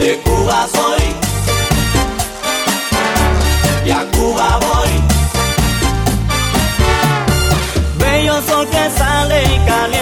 De Cuba soy y a Cuba voy. Bello sol que sale y caliente